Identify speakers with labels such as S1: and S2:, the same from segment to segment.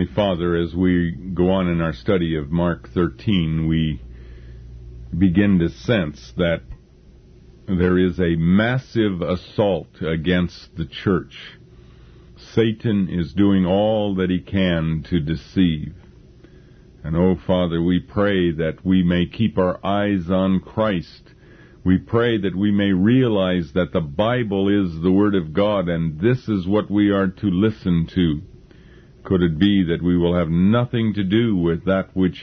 S1: Heavenly Father, as we go on in our study of Mark 13, we begin to sense that there is a massive assault against the church. Satan is doing all that he can to deceive. And, oh, Father, we pray that we may keep our eyes on Christ. We pray that we may realize that the Bible is the Word of God, and this is what we are to listen to. Could it be that we will have nothing to do with that which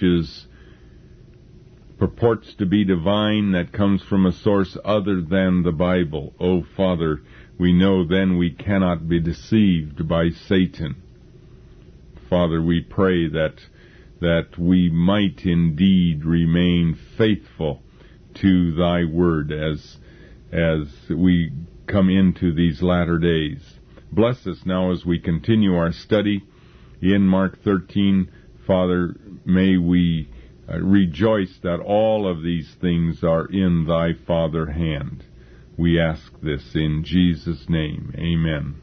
S1: purports to be divine, that comes from a source other than the Bible? Oh, Father, we know then we cannot be deceived by Satan. Father, we pray that we might indeed remain faithful to Thy Word as we come into these latter days. Bless us now as we continue our study in Mark 13. Father, may we rejoice that all of these things are in Thy Father hand. We ask this in Jesus' name. Amen.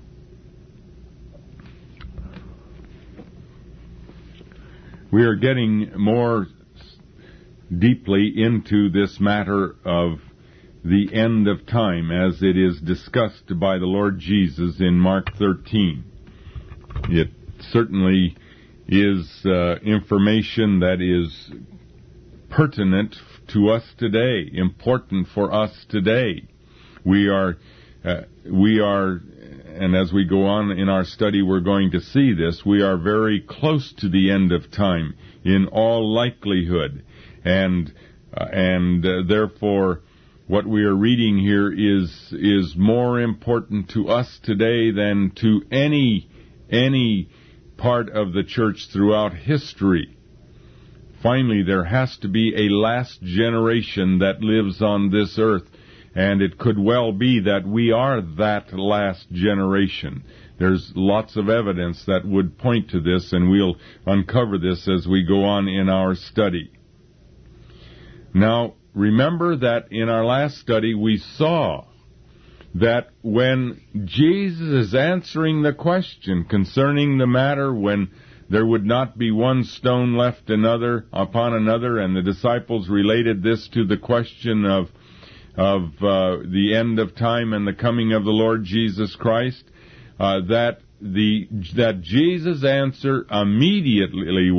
S1: We are getting more deeply into this matter of the end of time as it is discussed by the Lord Jesus in Mark 13. It certainly is information that is pertinent to us today, important for us today. We are, and as we go on in our study, we're going to see this. We are very close to the end of time, in all likelihood, and therefore, what we are reading here is more important to us today than to any part of the church throughout history. Finally, there has to be a last generation that lives on this earth. And it could well be that we are that last generation. There's lots of evidence that would point to this, and we'll uncover this as we go on in our study. Now, remember that in our last study we saw that when Jesus is answering the question concerning the matter when there would not be one stone left upon another, and the disciples related this to the question of the end of time and the coming of the Lord Jesus Christ, that Jesus' answer immediately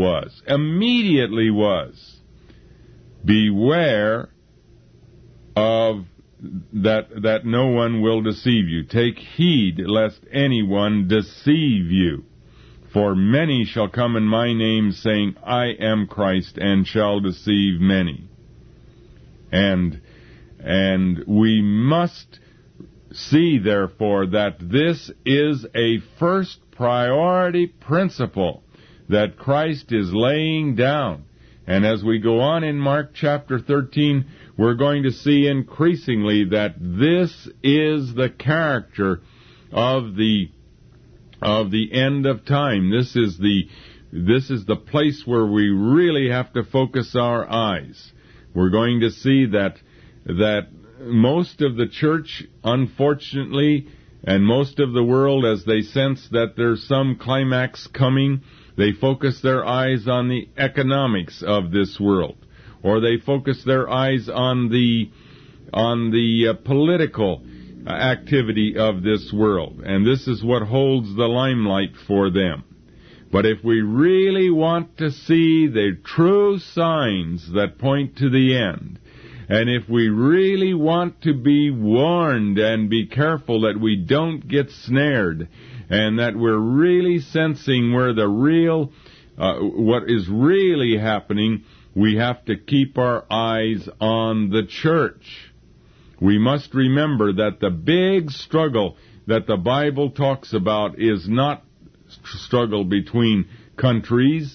S1: was, beware of that no one will deceive you. Take heed lest anyone deceive you. For many shall come in my name, saying, I am Christ, and shall deceive many. And we must see, therefore, that this is a first priority principle that Christ is laying down. And as we go on in Mark chapter 13, we're going to see increasingly that this is the character of the end of time. This is the place where we really have to focus our eyes. We're going to see that most of the church, unfortunately, and most of the world, as they sense that there's some climax coming, they focus their eyes on the economics of this world, or they focus their eyes on the political activity of this world, and this is what holds the limelight for them. But if we really want to see the true signs that point to the end, and if we really want to be warned and be careful that we don't get snared, and that we're really sensing where the real, what is really happening, we have to keep our eyes on the church. We must remember that the big struggle that the Bible talks about is not struggle between countries.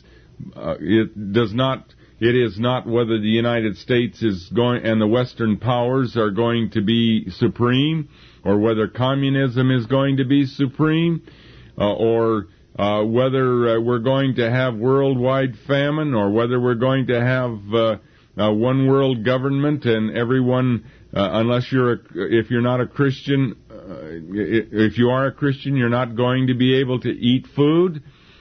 S1: It is not whether the United States is going and the Western powers are going to be supreme, or whether communism is going to be supreme, or whether we're going to have worldwide famine, or whether we're going to have one world government and everyone, if you're not a Christian, if you are a Christian, you're not going to be able to eat food.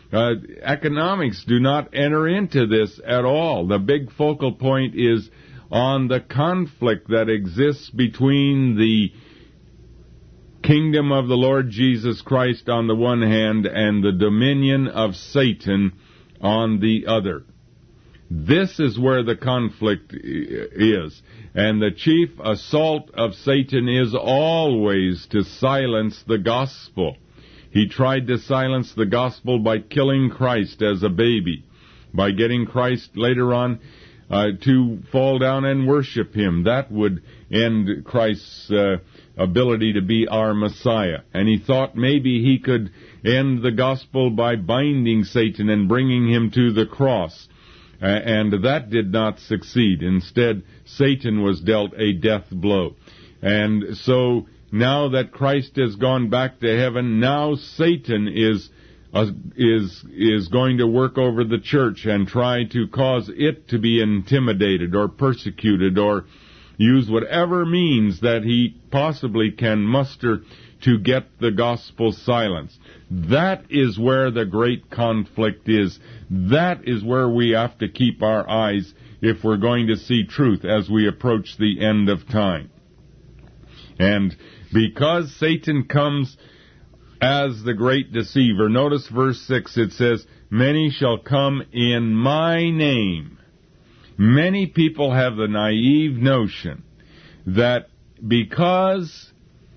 S1: Economics do not enter into this at all. The big focal point is on the conflict that exists between the kingdom of the Lord Jesus Christ on the one hand and the dominion of Satan on the other. This is where the conflict is. And the chief assault of Satan is always to silence the gospel. He tried to silence the gospel by killing Christ as a baby, by getting Christ later on to fall down and worship him. That would end Christ's ability to be our Messiah. And he thought maybe he could end the gospel by binding Satan and bringing him to the cross. And that did not succeed. Instead, Satan was dealt a death blow. And so now that Christ has gone back to heaven, now Satan is going to work over the church and try to cause it to be intimidated or persecuted or use whatever means that he possibly can muster to get the gospel silenced. That is where the great conflict is. That is where we have to keep our eyes if we're going to see truth as we approach the end of time. And because Satan comes as the great deceiver, notice verse 6, it says, "Many shall come in my name." Many people have the naive notion that because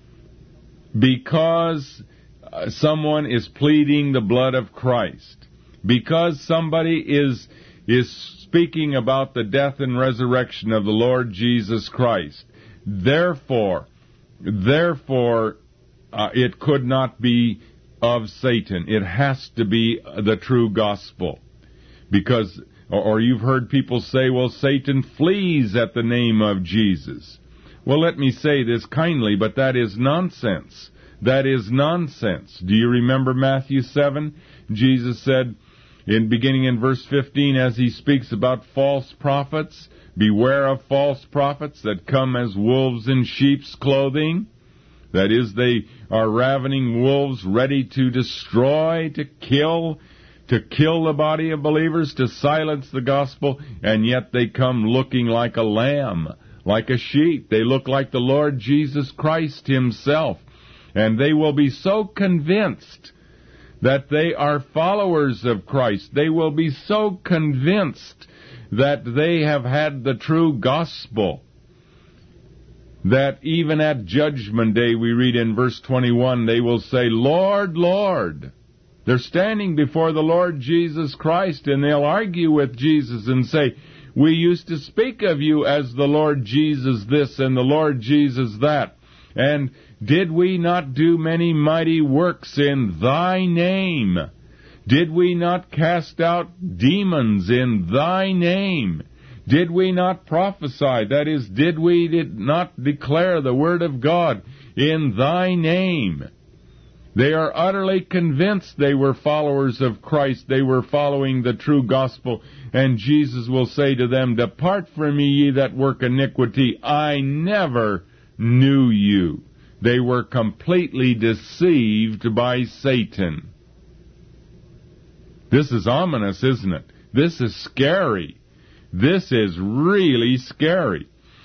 S1: someone is pleading the blood of Christ, because somebody is speaking about the death and resurrection of the Lord Jesus Christ, therefore, it could not be of Satan. It has to be the true gospel. Because, or you've heard people say, well, Satan flees at the name of Jesus. Well, let me say this kindly, but that is nonsense. That is nonsense. Do you remember Matthew 7? Jesus said, beginning in verse 15, as he speaks about false prophets, "Beware of false prophets that come as wolves in sheep's clothing." That is, they are ravening wolves ready to destroy, to kill the body of believers, to silence the gospel, and yet they come looking like a lamb, like a sheep. They look like the Lord Jesus Christ himself. And they will be so convinced that they are followers of Christ. They will be so convinced that they have had the true gospel, that even at Judgment Day, we read in verse 21, they will say, "Lord, Lord." They're standing before the Lord Jesus Christ, and they'll argue with Jesus and say, "We used to speak of you as the Lord Jesus this and the Lord Jesus that. And did we not do many mighty works in thy name? Did we not cast out demons in thy name? Did we not prophesy?" That is, did not declare the word of God in thy name? They are utterly convinced they were followers of Christ. They were following the true gospel. And Jesus will say to them, "Depart from me, ye that work iniquity. I never knew you." They were completely deceived by Satan. This is ominous, isn't it? This is scary. This is really scary.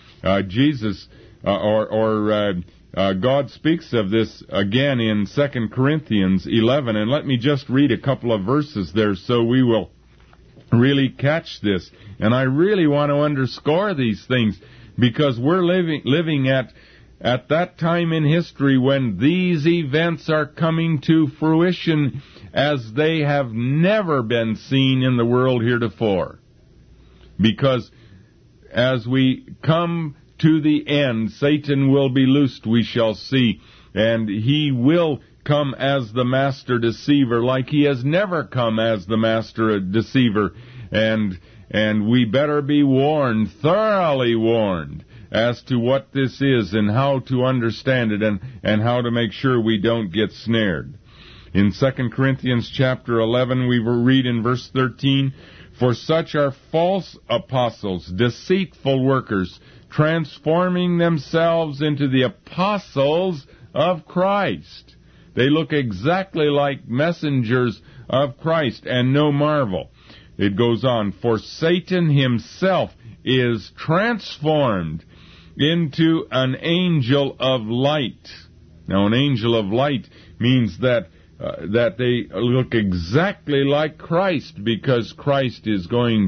S1: God speaks of this again in 2 Corinthians 11, and let me just read a couple of verses there so we will really catch this. And I really want to underscore these things because we're living at that time in history when these events are coming to fruition as they have never been seen in the world heretofore. Because as we come to the end, Satan will be loosed, we shall see, and he will come as the master deceiver like he has never come as the master deceiver. And we better be warned, thoroughly warned, as to what this is and how to understand it and how to make sure we don't get snared. In 2 Corinthians chapter 11, we will read in verse 13, "For such are false apostles, deceitful workers, transforming themselves into the apostles of Christ." They look exactly like messengers of Christ, and no marvel. It goes on, for Satan himself is transformed into an angel of light. Now, an angel of light means that they look exactly like Christ, because Christ is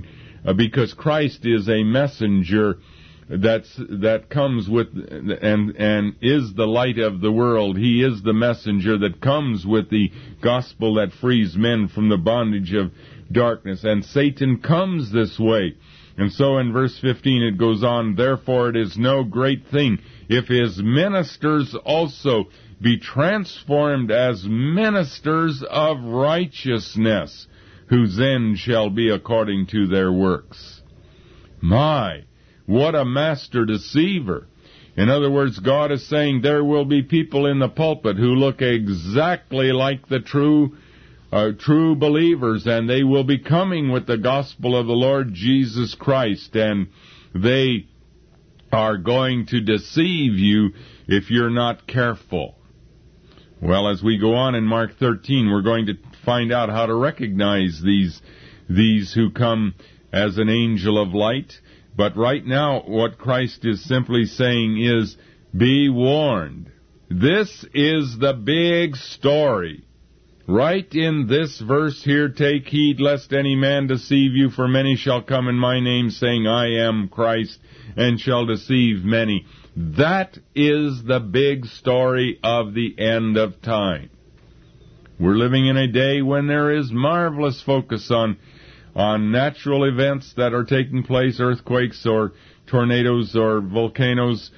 S1: a messenger that comes with and is the light of the world. He is the messenger that comes with the gospel that frees men from the bondage of darkness. And Satan comes this way. And so in verse 15 it goes on, therefore it is no great thing if his ministers also be transformed as ministers of righteousness, whose end shall be according to their works. My, what a master deceiver. In other words, God is saying there will be people in the pulpit who look exactly like the true believers, and they will be coming with the gospel of the Lord Jesus Christ, and they are going to deceive you if you're not careful. Well, as we go on in Mark 13, we're going to find out how to recognize these who come as an angel of light. But right now, what Christ is simply saying is, be warned. This is the big story. Right in this verse here, take heed lest any man deceive you, for many shall come in my name, saying, I am Christ, and shall deceive many. That is the big story of the end of time. We're living in a day when there is marvelous focus on natural events that are taking place, earthquakes or tornadoes or volcanoes,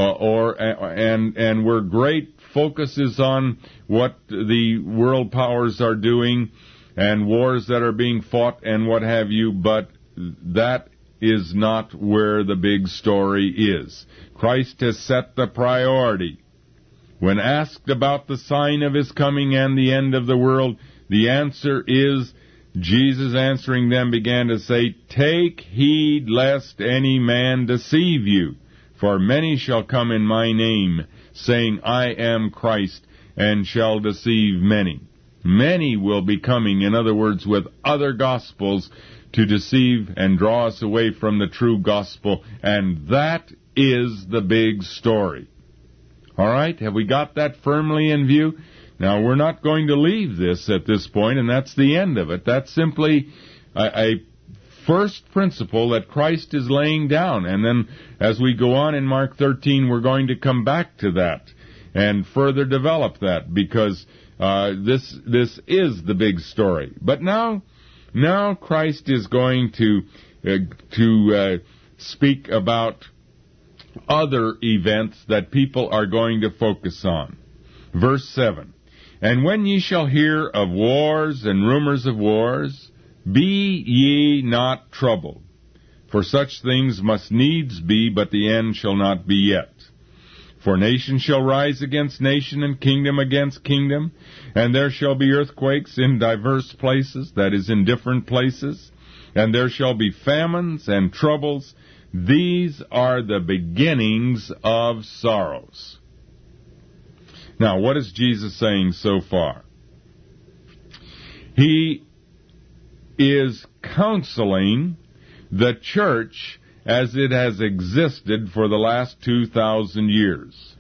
S1: and where great focus is on what the world powers are doing and wars that are being fought and what have you, but that is not where the big story is. Christ has set the priority. When asked about the sign of his coming and the end of the world, the answer is, Jesus answering them began to say, take heed lest any man deceive you, for many shall come in my name, saying, I am Christ, and shall deceive many. Many will be coming, in other words, with other gospels to deceive and draw us away from the true gospel, and that is the big story. All right, have we got that firmly in view? Now, we're not going to leave this at this point, and that's the end of it. That's simply a first principle that Christ is laying down. And then as we go on in Mark 13, we're going to come back to that and further develop that, because this is the big story. But now Christ is going to speak about other events that people are going to focus on. Verse 7, and when ye shall hear of wars and rumors of wars, be ye not troubled. For such things must needs be, but the end shall not be yet. For nation shall rise against nation, and kingdom against kingdom, and there shall be earthquakes in diverse places, that is, in different places, and there shall be famines and troubles. These are the beginnings of sorrows. Now, what is Jesus saying so far? He is counseling the church as it has existed for the last 2,000 years.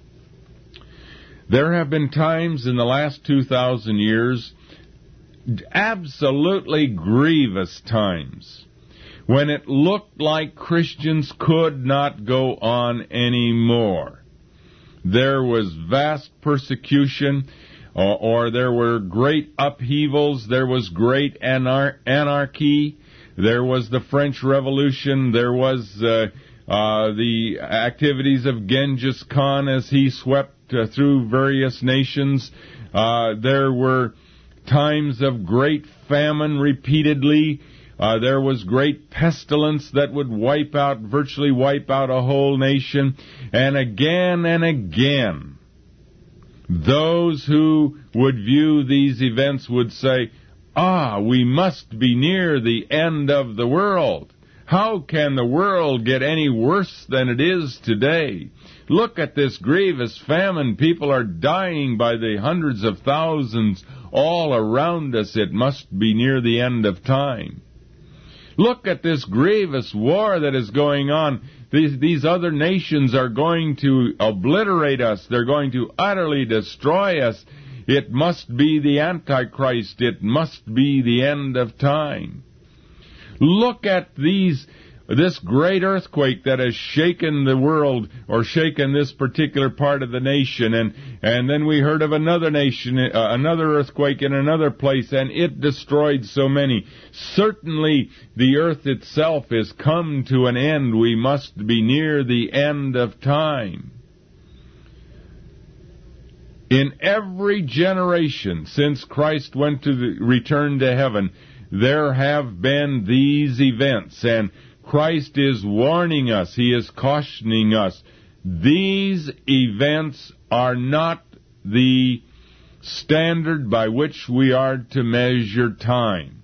S1: There have been times in the last 2,000 years, absolutely grievous times, when it looked like Christians could not go on anymore. There was vast persecution, or there were great upheavals, there was great anarchy, there was the French Revolution, there was the activities of Genghis Khan as he swept through various nations. There were times of great famine repeatedly. There was great pestilence that would virtually wipe out a whole nation. And again, those who would view these events would say, we must be near the end of the world. How can the world get any worse than it is today? Look at this grievous famine. People are dying by the hundreds of thousands all around us. It must be near the end of time. Look at this grievous war that is going on. These other nations are going to obliterate us. They're going to utterly destroy us. It must be the Antichrist. It must be the end of time. Look at this great earthquake that has shaken the world, or shaken this particular part of the nation, and then we heard of another nation, another earthquake in another place, and it destroyed so many. Certainly the earth itself is come to an end. We must be near the end of time. In every generation since Christ returned to heaven, there have been these events, and Christ is warning us. He is cautioning us. These events are not the standard by which we are to measure time.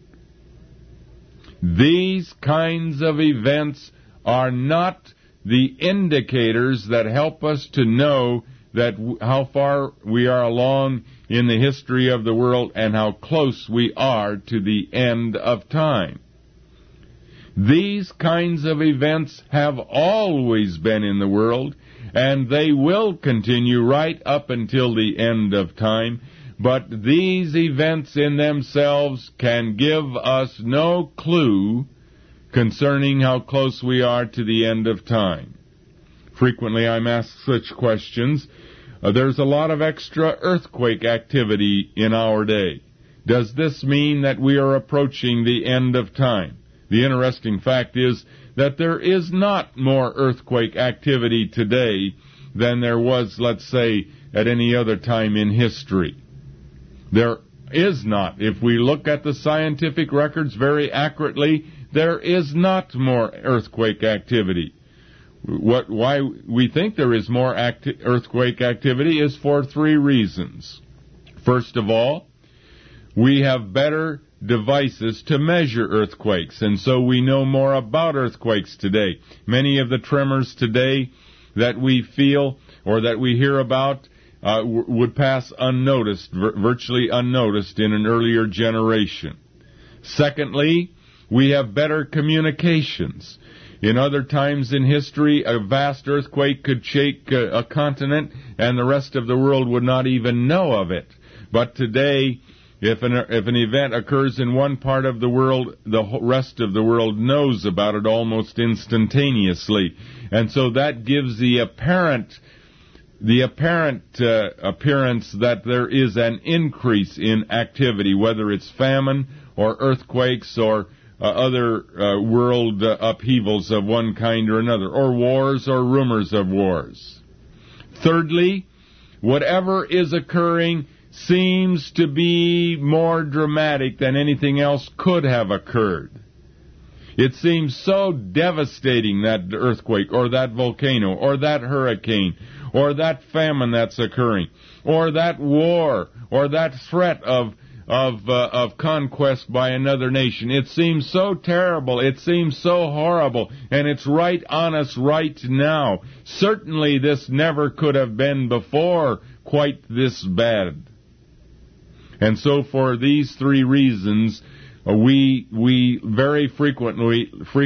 S1: These kinds of events are not the indicators that help us to know that how far we are along in the history of the world and how close we are to the end of time. These kinds of events have always been in the world, and they will continue right up until the end of time. But these events in themselves can give us no clue concerning how close we are to the end of time. Frequently I'm asked such questions. There's a lot of extra earthquake activity in our day. Does this mean that we are approaching the end of time? The interesting fact is that there is not more earthquake activity today than there was, let's say, at any other time in history. There is not. If we look at the scientific records very accurately, there is not more earthquake activity. Why we think there is more earthquake activity is for three reasons. First of all, we have better devices to measure earthquakes, and so we know more about earthquakes today. Many of the tremors today that we feel or that we hear about would pass unnoticed, virtually unnoticed in an earlier generation. Secondly, we have better communications. In other times in history, a vast earthquake could shake a continent and the rest of the world would not even know of it. But today, if an event occurs in one part of the world, the rest of the world knows about it almost instantaneously. And so that gives the apparent appearance that there is an increase in activity, whether it's famine or earthquakes or other world upheavals of one kind or another, or wars or rumors of wars. Thirdly, whatever is occurring seems to be more dramatic than anything else could have occurred. It seems so devastating, that earthquake, or that volcano, or that hurricane, or that famine that's occurring, or that war, or that threat of conquest by another nation. It seems so terrible. It seems so horrible. And it's right on us right now. Certainly this never could have been before quite this bad. And so for these three reasons, we very frequently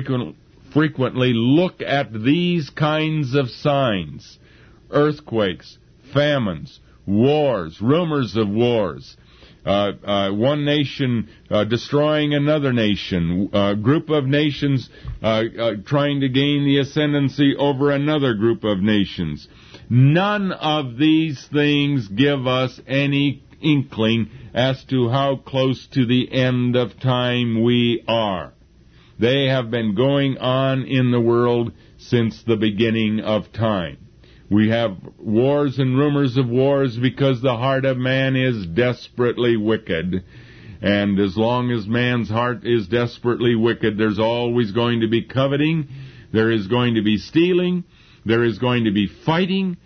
S1: look at these kinds of signs: earthquakes, famines, wars, rumors of wars, one nation destroying another nation, a group of nations trying to gain the ascendancy over another group of nations. None of these things give us any inkling as to how close to the end of time we are. They have been going on in the world since the beginning of time. We have wars and rumors of wars because the heart of man is desperately wicked. And as long as man's heart is desperately wicked, there's always going to be coveting, there is going to be stealing, there is going to be fighting,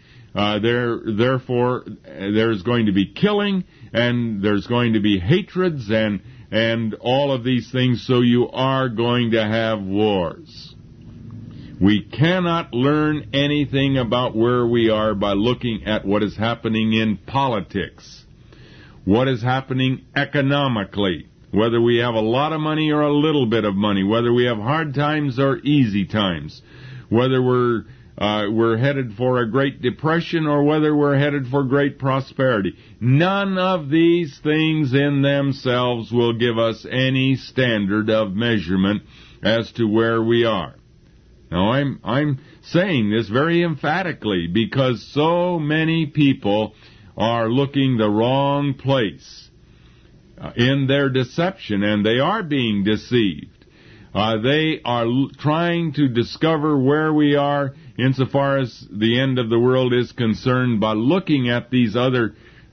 S1: therefore there's going to be killing, and there's going to be hatreds, and and all of these things, so you are going to have wars. We cannot learn anything about where we are by looking at what is happening in politics, what is happening economically, whether we have a lot of money or a little bit of money, whether we have hard times or easy times, whether we're headed for a Great Depression or whether we're headed for great prosperity. None of these things in themselves will give us any standard of measurement as to where we are. Now, I'm saying this very emphatically because so many people are looking the wrong place in their deception, and they are being deceived. They are trying to discover where we are insofar as the end of the world is concerned by looking at these other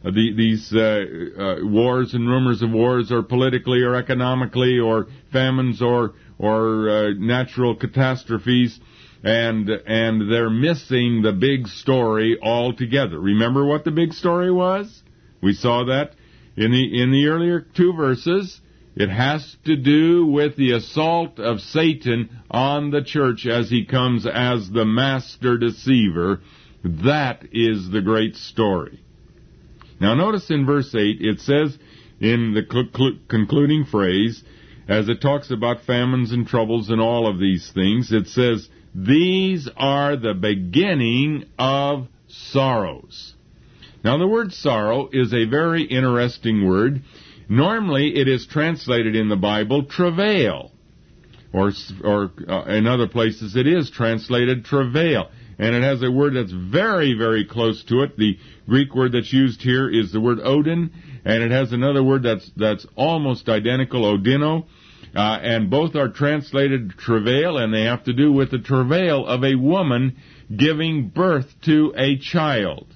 S1: wars and rumors of wars, or politically or economically, or famines or natural catastrophes, and they're missing the big story altogether. Remember what the big story was? We saw that in the earlier two verses. It has to do with the assault of Satan on the church as he comes as the master deceiver. That is the great story. Now notice in verse 8, it says in the concluding phrase, as it talks about famines and troubles and all of these things, it says, these are the beginning of sorrows. Now the word sorrow is a very interesting word. Normally it is translated in the Bible travail, or in other places it is translated travail, and it has a word that's very, very close to it. The Greek word that's used here is the word odin, and it has another word that's almost identical, odino, and both are translated travail, and they have to do with the travail of a woman giving birth to a child.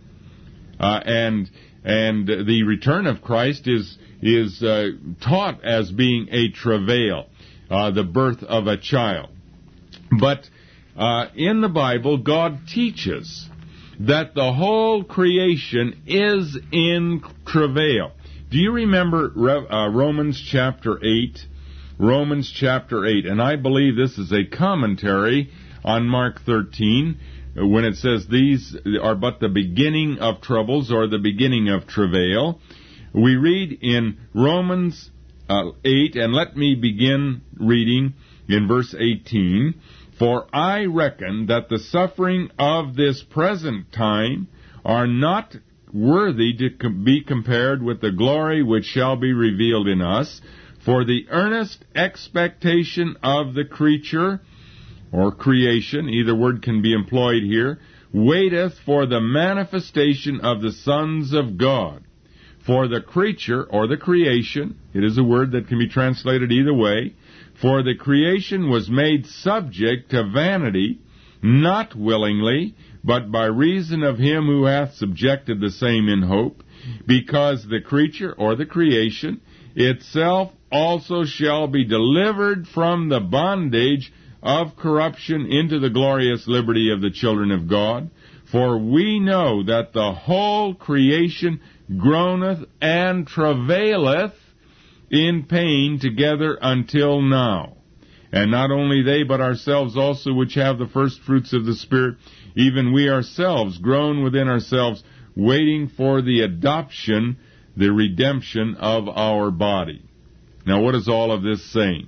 S1: And the return of Christ is taught as being a travail, the birth of a child. But in the Bible, God teaches that the whole creation is in travail. Do you remember Romans chapter 8? Romans chapter 8, and I believe this is a commentary on Mark 13, when it says these are but the beginning of troubles, or the beginning of travail. We read in Romans 8, and let me begin reading in verse 18, for I reckon that the suffering of this present time are not worthy to be compared with the glory which shall be revealed in us, for the earnest expectation of the creature, or creation, either word can be employed here, waiteth for the manifestation of the sons of God. For the creature, or the creation, it is a word that can be translated either way, for the creation was made subject to vanity, not willingly, but by reason of him who hath subjected the same in hope, because the creature, or the creation, itself also shall be delivered from the bondage of corruption into the glorious liberty of the children of God. For we know that the whole creation groaneth and travaileth in pain together until now. And not only they, but ourselves also, which have the first fruits of the Spirit, even we ourselves groan within ourselves, waiting for the adoption, the redemption of our body. Now, what is all of this saying?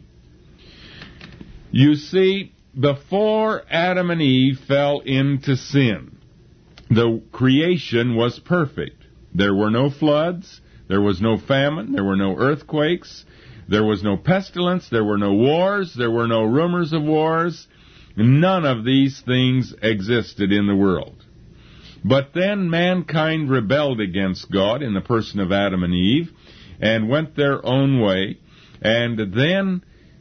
S1: You see, before Adam and Eve fell into sin, the creation was perfect. There were no floods, there was no famine, there were no earthquakes, there was no pestilence, there were no wars, there were no rumors of wars. None of these things existed in the world. But then mankind rebelled against God in the person of Adam and Eve, and went their own way, and then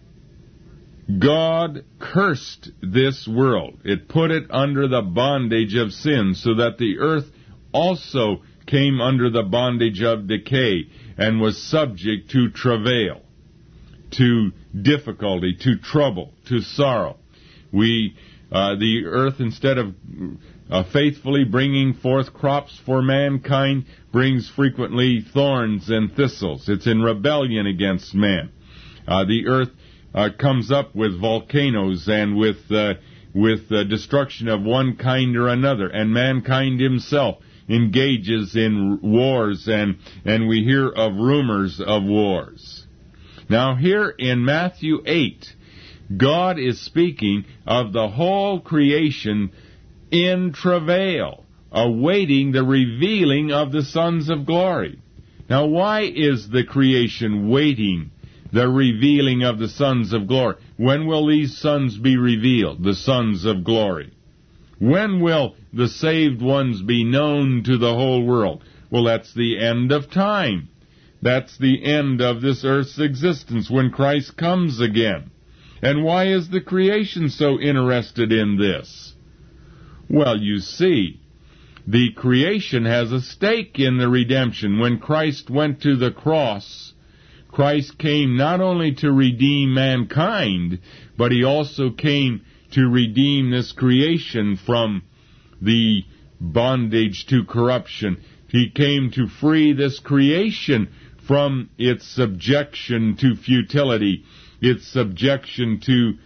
S1: God cursed this world. It put it under the bondage of sin, so that the earth also came under the bondage of decay and was subject to travail, to difficulty, to trouble, to sorrow. We The earth, instead of faithfully bringing forth crops for mankind, brings frequently thorns and thistles. It's in rebellion against man. The earth comes up with volcanoes and with destruction of one kind or another, and mankind himself engages in wars, and we hear of rumors of wars. Now here in Matthew 8, God is speaking of the whole creation in travail, awaiting the revealing of the sons of glory. Now why is the creation waiting the revealing of the sons of glory? When will these sons be revealed, the sons of glory? When will the saved ones be known to the whole world? Well, that's the end of time. That's the end of this earth's existence, when Christ comes again. And why is the creation so interested in this? Well, you see, the creation has a stake in the redemption. When Christ went to the cross, Christ came not only to redeem mankind, but he also came to redeem this creation from the bondage to corruption. He came to free this creation from its subjection to futility, its subjection to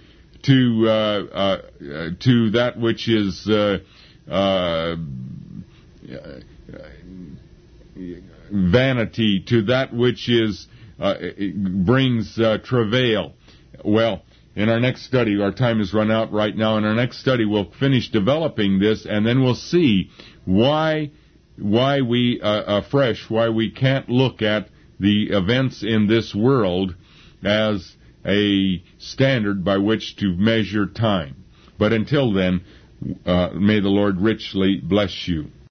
S1: that which is vanity, to that which is brings travail. Well, in our next study, our time has run out right now. In our next study, we'll finish developing this, and then we'll see why we can't look at the events in this world as a standard by which to measure time. But until then, may the Lord richly bless you.